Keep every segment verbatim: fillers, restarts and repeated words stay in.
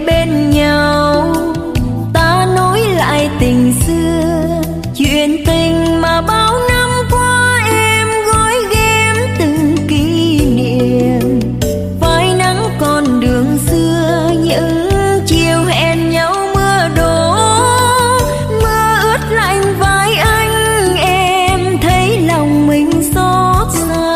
bên nhau, ta nối lại tình xưa, chuyện tình mà bao năm qua em gói ghém từng kỷ niệm. Phai nắng con đường xưa, những chiều hẹn nhau mưa đổ, mưa ướt lạnh vai anh, em thấy lòng mình xót xa.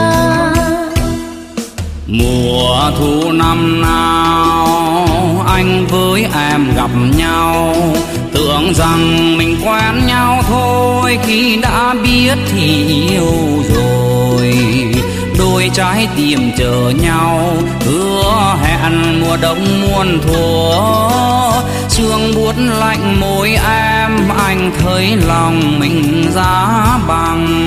Mùa thu năm nào anh với em gặp nhau, tưởng rằng mình quen nhau thôi, khi đã biết thì yêu rồi. Đôi trái tim chờ nhau, hứa hẹn mùa đông muôn thuở. Sương buốt lạnh môi em, anh thấy lòng mình giá băng.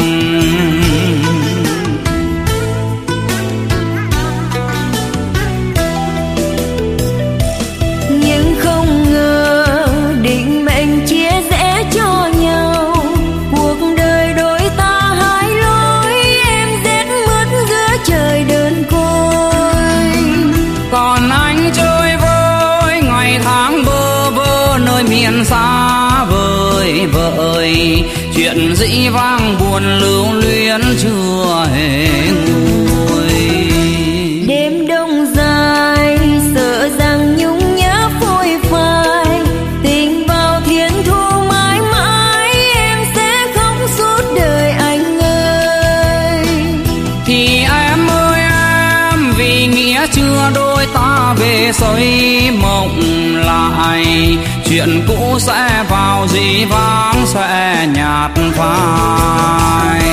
Nhưng không ngờ định mệnh chia rẽ cho nhau, cuộc đời đôi ta hai lối, em rét mướt giữa trời đơn côi. Còn anh chơi vơi ngày tháng bơ vơ nơi miền xa vời vợi, chuyện dĩ vang buồn lưu luyến chưa hề nguôi. Đêm đông dài sợ rằng nhung nhớ phôi phai, tình vào thiên thu mãi mãi, em sẽ khóc suốt đời anh ơi. Thì em ơi em, vì nghĩa chưa đôi ta về xây mộng lại, chuyện cũ sẽ vào dĩ vãng sẽ nhạt phai.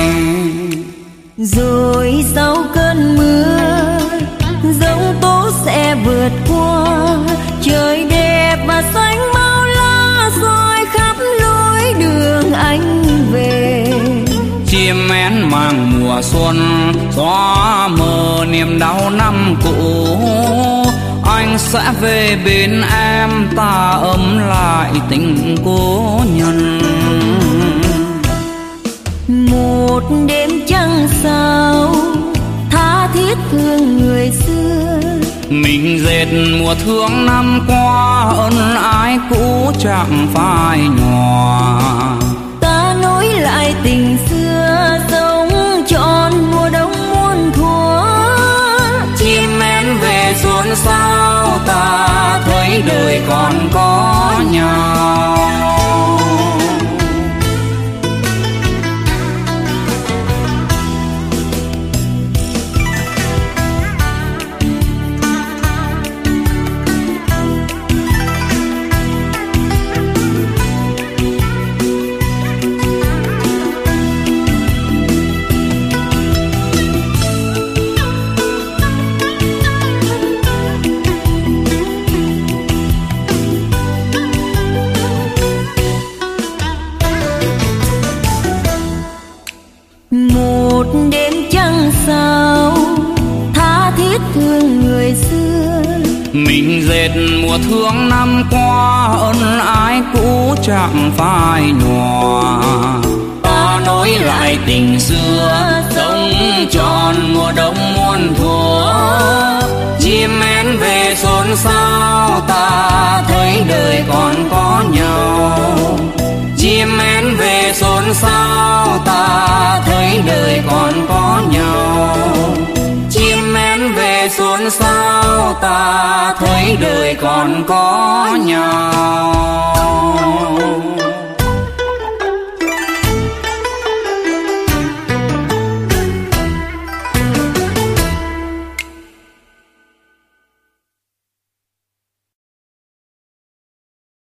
Rồi sau cơn mưa, giông tố sẽ vượt qua, trời đẹp và xanh bao la soi khắp lối đường anh về. Chim én mang mùa xuân, xóa mờ niềm đau năm cũ, anh sẽ về bên em, ta ấm lại tình cố nhân. Một đêm trăng sao, tha thiết thương người xưa, mình dệt mùa thương năm qua, ân ái cũ chẳng phai nhòa. ta nối lại tình xưa, sống trọn mùa đông muôn thuở. Chim én về xuân sao, ta thấy đời còn có nhau. Một đêm trăng sao, tha thiết thương người xưa, mình dệt mùa thương năm qua, ân ái cũ chẳng phai nhòa. Ta nối lại tình xưa, sống trọn mùa đông muôn thuở. Chim én về xuân sao, ta thấy đời còn có nhau. Chim én về xuân sao, ta thấy đời còn có nhau. Chim én về xuân sao, ta thấy đời còn có nhau.